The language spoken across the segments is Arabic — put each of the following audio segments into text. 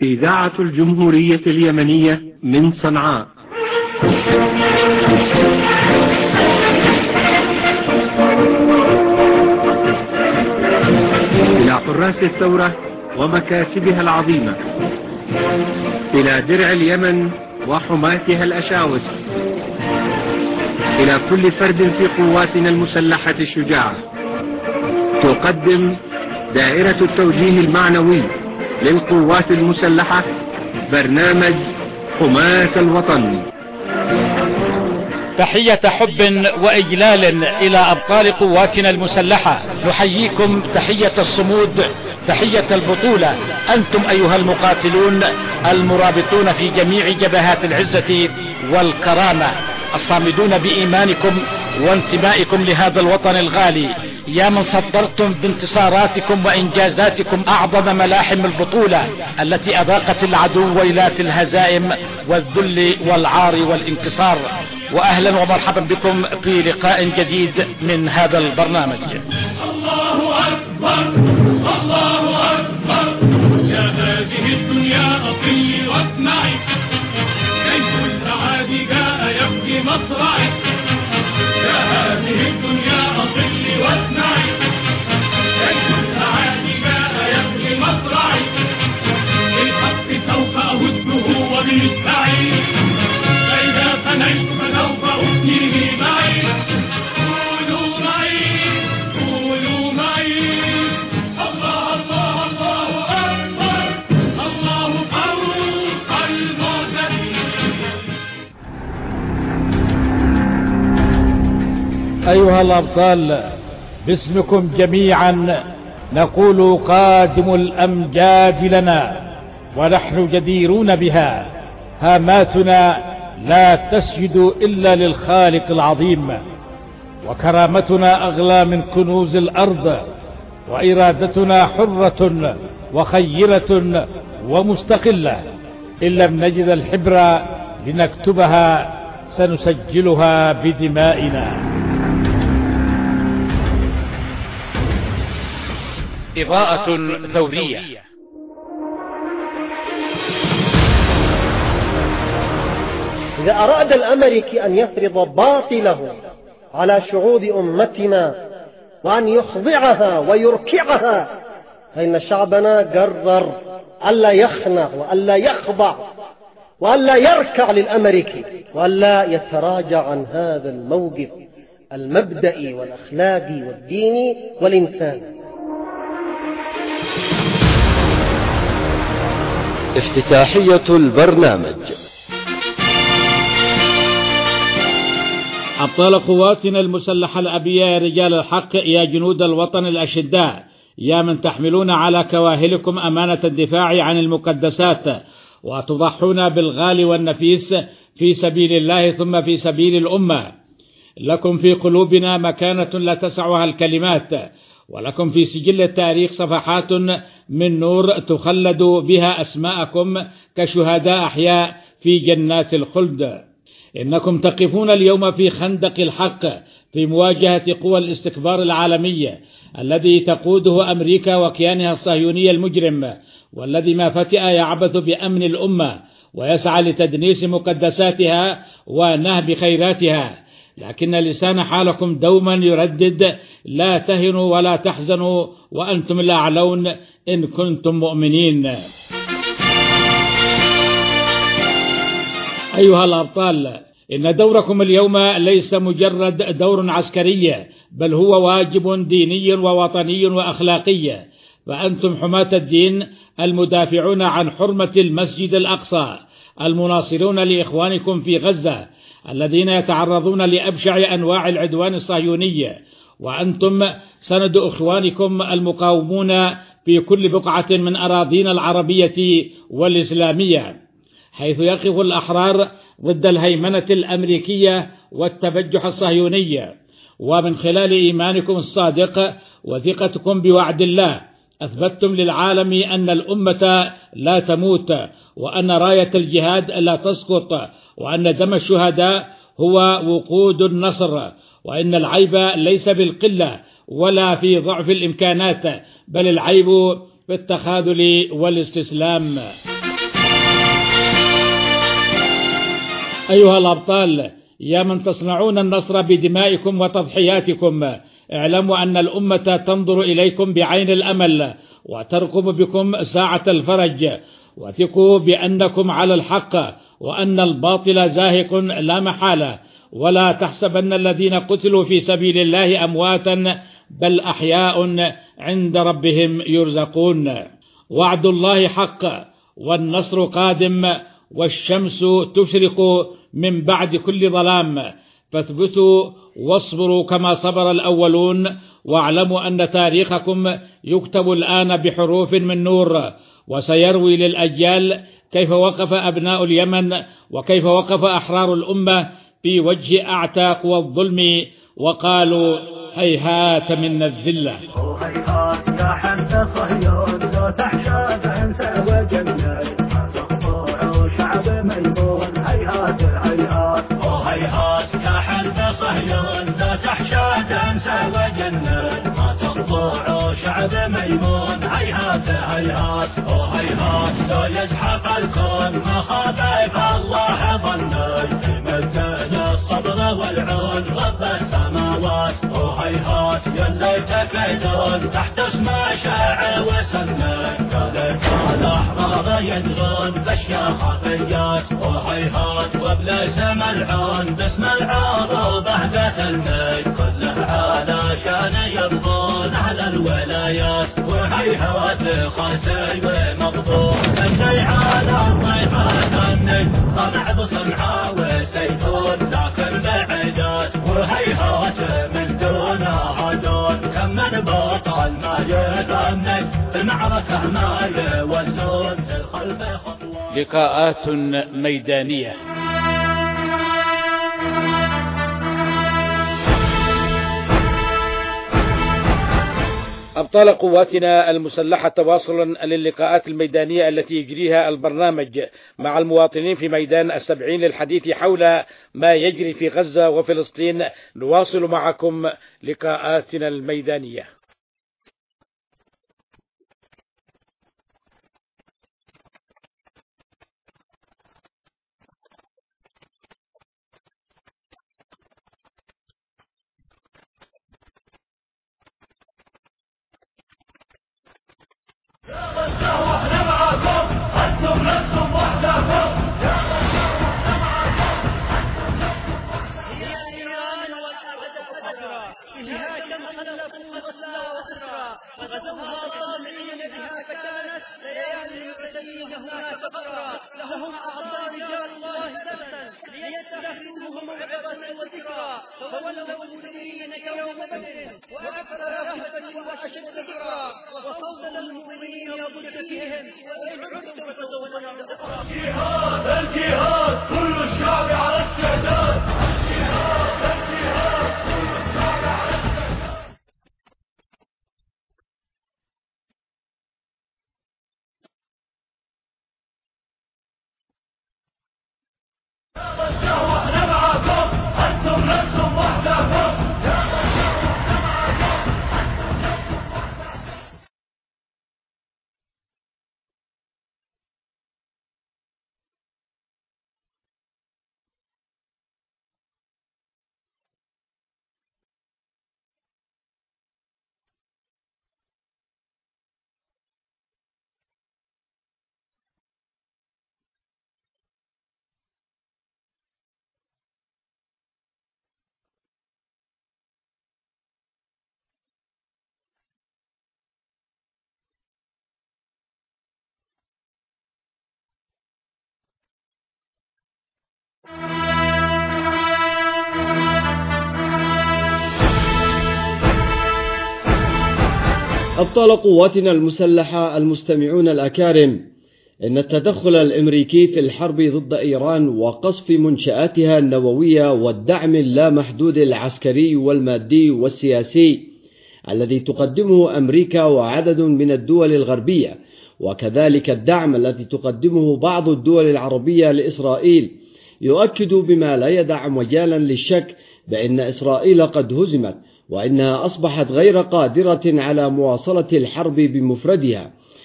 إذاعة الجمهورية اليمنية من صنعاء. إلى حراس الثورة ومكاسبها العظيمة، إلى درع اليمن وحماتها الأشاوس، إلى كل فرد في قواتنا المسلحة الشجاعة، تقدم دائرة التوجيه المعنوي للقوات المسلحة برنامج حماة الوطن. تحية حب وإجلال إلى أبطال قواتنا المسلحة، نحييكم تحية الصمود، تحية البطولة. أنتم أيها المقاتلون المرابطون في جميع جبهات العزة والكرامة، الصامدون بإيمانكم وانتمائكم لهذا الوطن الغالي، يا من صدرتم بانتصاراتكم وإنجازاتكم أعظم ملاحم البطولة التي أذاقت العدو ويلات الهزائم والذل والعار والانكسار. وأهلا ومرحبا بكم في لقاء جديد من هذا البرنامج. الله أكبر الله أكبر، يا هذه الدنيا أطلي واسمعي، كيف السعادة جاء يبكي مصرعي، يا هذه الدنيا أطلي واسمعي، كيف السعادة جاء يبكي مصرعي، بالحق سوف أهده وبالسعي، فإذا فنيت فسوف أفنيه معي، قولوا معي قولوا معي، الله الله الله أكبر، الله فوق المعتدين. أيها الأبطال، باسمكم جميعا نقول قادم الأمجاد لنا ونحن جديرون بها، هاماتنا لا تسجد إلا للخالق العظيم، وكرامتنا أغلى من كنوز الأرض، وإرادتنا حرة وخيرة ومستقلة. إن لم نجد الحبر لنكتبها سنسجلها بدمائنا. إضاءة ثورية. إذا أراد الأمريكي أن يفرض باطله على شعوب أمتنا وأن يخضعها ويركعها، فإن شعبنا قرر ألا يخنع وألا يخضع وألا يركع للأمريكي، وألا يتراجع عن هذا الموقف المبدئي والأخلاقي والديني والإنساني. افتتاحية البرنامج. أبطال قواتنا المسلحة الأبية، يا رجال الحق، يا جنود الوطن الأشداء، يا من تحملون على كواهلكم أمانة الدفاع عن المقدسات وتضحون بالغالي والنفيس في سبيل الله ثم في سبيل الأمة. لكم في قلوبنا مكانة لا تسعها الكلمات، ولكم في سجل التاريخ صفحات من نور تخلد بها أسماءكم كشهداء أحياء في جنات الخلد. إنكم تقفون اليوم في خندق الحق في مواجهة قوى الاستكبار العالمية الذي تقوده أمريكا وكيانها الصهيوني المجرم، والذي ما فتئ يعبث بأمن الأمة ويسعى لتدنيس مقدساتها ونهب خيراتها. لكن لسان حالكم دوما يردد: لا تهنوا ولا تحزنوا وأنتم الأعلون إن كنتم مؤمنين. أيها الأبطال، إن دوركم اليوم ليس مجرد دور عسكري، بل هو واجب ديني ووطني وأخلاقي. فأنتم حماة الدين المدافعون عن حرمة المسجد الأقصى، المناصرون لإخوانكم في غزة الذين يتعرضون لأبشع أنواع العدوان الصهيوني، وأنتم سند إخوانكم المقاومون في كل بقعة من أراضينا العربية والإسلامية، حيث يقف الأحرار ضد الهيمنة الأمريكية والتبجح الصهيوني. ومن خلال إيمانكم الصادق وثقتكم بوعد الله أثبتتم للعالم أن الأمة لا تموت، وأن راية الجهاد لا تسقط، وأن دم الشهداء هو وقود النصر، وإن العيب ليس بالقلة ولا في ضعف الإمكانات، بل العيب في التخاذل والاستسلام. أيها الأبطال، يا من تصنعون النصر بدمائكم وتضحياتكم، اعلموا أن الأمة تنظر إليكم بعين الأمل وترقب بكم ساعة الفرج، وثقوا بأنكم على الحق وأن الباطل زاهق لا محالة، ولا تحسبن الذين قتلوا في سبيل الله أمواتا بل أحياء عند ربهم يرزقون. وعد الله حق والنصر قادم والشمس تشرق من بعد كل ظلام، فاثبتوا واصبروا كما صبر الأولون، واعلموا أن تاريخكم يكتب الآن بحروف من نور، وسيروي للأجيال كيف وقف أبناء اليمن وكيف وقف أحرار الأمة في وجه أعتاق والظلم وقالوا هيهات من الذلة. هيهات يا حمد صهيون لا تحشى تنسى وجنة شعب ميمون. هيهات هيهات هيهات يا حمد صهيون لا تحشى تنسى وجنة ما تخضع شعب ميمون. هيهات هيهات هيهات لو يزحف الكون ما خاف الله ظني المجد الصبر والعون رب السماوات. هيهات يلي تكيدون تحت اسم شاع وسمى قالت الأحرار يدغون باشياء خفيات. هيهات وابليس ملعون باسم العروبة ذات الميت كله علشان يرضون أهل الولايات. وهيهات خاسي ومغضوب اللي على الضيفات النج طمع بصنعاء وسيفون لكن بعيدات. وهيهات من دون هدون كم من بطل ما يغني في المعركة ما يولون الخلف خطوات. لقاءات ميدانية. أبطال قواتنا المسلحة تواصلا للقاءات الميدانية التي يجريها البرنامج مع المواطنين في ميدان السبعين للحديث حول ما يجري في غزة وفلسطين. نواصل معكم لقاءاتنا الميدانية. واحنا معاكم انتم لستم وحدكم. يا ايران والابد فجرا بها كم خلفوا قتلى واسرى فغزوها طامعين بها فكانت ليالي العتيين هناك فقرا. لهم اعضاء رجال الله سبتا ليتخذوهم عبرة وذكرى فولوا المؤمنين يوم بدر واكثر رهبة واشد ذكرى وفضل المؤمنين ضد فيهم وان عدتم فسوف نعلم. الجهاد الجهاد كل الشعب على استعداد. الجهاد الجهاد كل الشعب على استعداد. واحنا معاكم انتم لستم وحدكم. أبطال قواتنا المسلحة المستمعون الأكارم، إن التدخل الأمريكي في الحرب ضد إيران وقصف منشآتها النووية والدعم اللامحدود العسكري والمادي والسياسي الذي تقدمه أمريكا وعدد من الدول الغربية، وكذلك الدعم الذي تقدمه بعض الدول العربية لإسرائيل، يؤكد بما لا يدع مجالا للشك بأن إسرائيل قد هزمت، وإنها أصبحت غير قادرة على مواصلة الحرب بمفردها،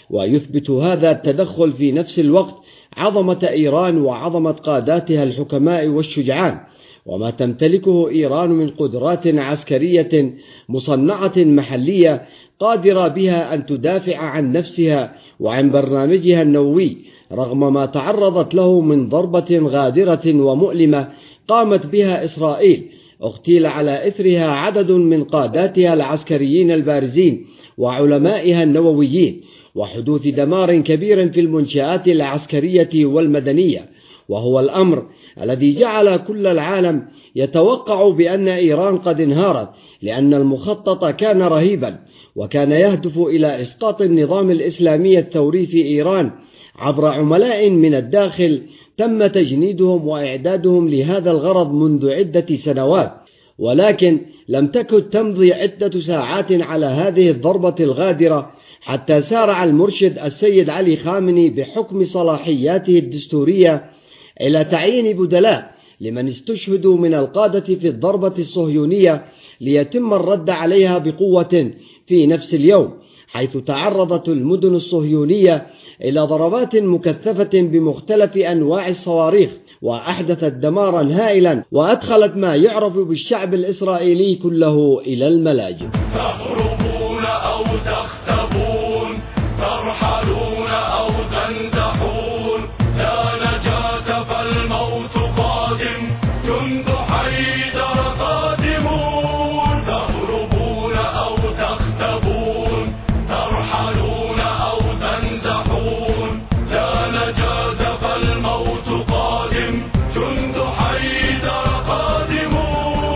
ويثبت هذا التدخل في نفس الوقت عظمة إيران وعظمة قاداتها الحكماء والشجعان، وما تمتلكه إيران من قدرات عسكرية مصنعة محلية قادرة بها أن تدافع عن نفسها وعن برنامجها النووي رغم ما تعرضت له من ضربة غادرة ومؤلمة قامت بها إسرائيل اغتيل على إثرها عدد من قاداتها العسكريين البارزين وعلمائها النوويين، وحدوث دمار كبير في المنشآت العسكرية والمدنية، وهو الأمر الذي جعل كل العالم يتوقع بأن إيران قد انهارت، لأن المخطط كان رهيبا وكان يهدف إلى إسقاط النظام الإسلامي الثوري في إيران عبر عملاء من الداخل تم تجنيدهم وإعدادهم لهذا الغرض منذ عدة سنوات. ولكن لم تكن تمضي عدة ساعات على هذه الضربة الغادرة حتى سارع المرشد السيد علي خامنئي بحكم صلاحياته الدستورية إلى تعيين بدلاء لمن استشهدوا من القادة في الضربة الصهيونية ليتم الرد عليها بقوة في نفس اليوم، حيث تعرضت المدن الصهيونية إلى ضربات مكثفة بمختلف أنواع الصواريخ، وأحدثت دمارا هائلا وأدخلت ما يعرف بالشعب الإسرائيلي كله إلى الملاجئ. تهربون أو تختبون، ترحلون أو تنزحون، لا نجاة فالموت قادم، جند حيدر قادمون. تهربون أو تختبون، ترحلون أو تنزحون، لا نجاة فالموت قادم، جند حيدر قادمون.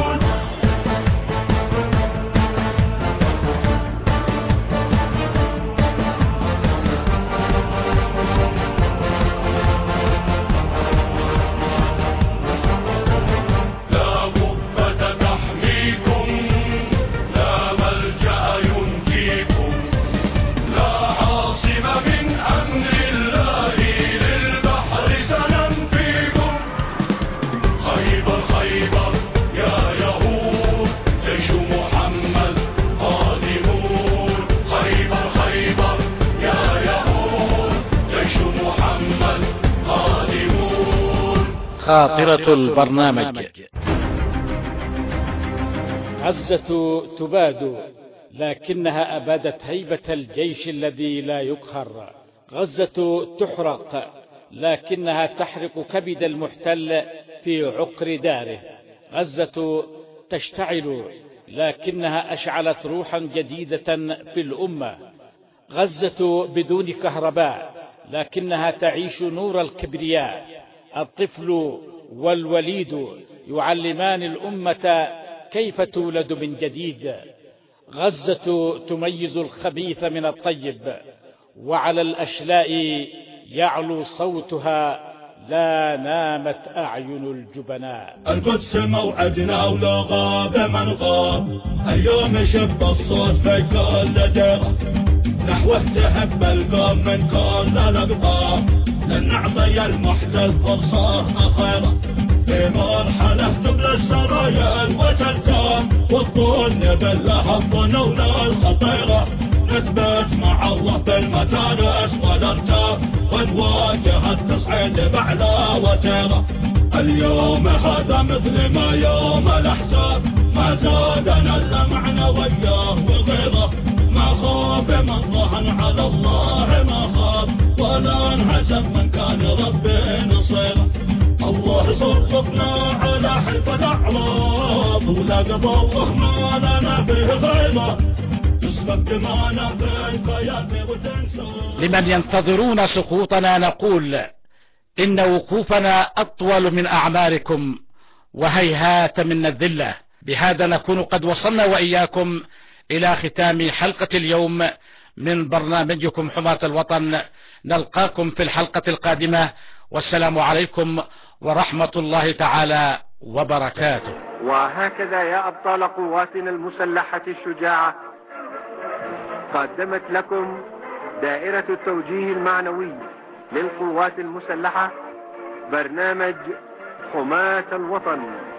خاطرة البرنامج. غزة تباد لكنها أبادت هيبة الجيش الذي لا يقهر. غزة تحرق لكنها تحرق كبد المحتل في عقر داره. غزة تشتعل لكنها أشعلت روحا جديدة في الأمة. غزة بدون كهرباء لكنها تعيش نور الكبرياء. الطفل والوليد يعلمان الأمة كيف تولد من جديد. غزة تميز الخبيث من الطيب، وعلى الأشلاء يعلو صوتها لا نامت أعين الجبناء. القدس موعدنا ولا غاب من غاب، اليوم شب الصوت في كل ديرة، نحوه تهب القوم من كل الأقطار، لن نعطي المحتل فرصة أخيرة، في مرحلة تبلى السرايا وتلتام، والظن بالله الظن ولا الخطيرة، نثبت مع الله في المتانس والارتاب، ونواجه التصعيد بعلى وتيرة. اليوم هذا مثل ما يوم الأحزاب، ما زادنا إلا معنا وياه وغيره، ما خاب من ظهن على الله ما خاب، ولا انهزم من كان ربي نصيره. الله صرفنا على حلف الأعراض، ولا قضى الله ما لنا فيه غيره، تسفك دمانا في القيادة وتنسى. لمن ينتظرون سقوطنا نقول إن وقوفنا أطول من أعماركم، وهيهات من الذلة. بهذا نكون قد وصلنا وإياكم إلى ختام حلقة اليوم من برنامجكم حماة الوطن. نلقاكم في الحلقة القادمة، والسلام عليكم ورحمة الله تعالى وبركاته. وهكذا يا أبطال قواتنا المسلحة الشجاعة، قدمت لكم دائرة التوجيه المعنوي للقوات المسلحة برنامج حماة الوطن.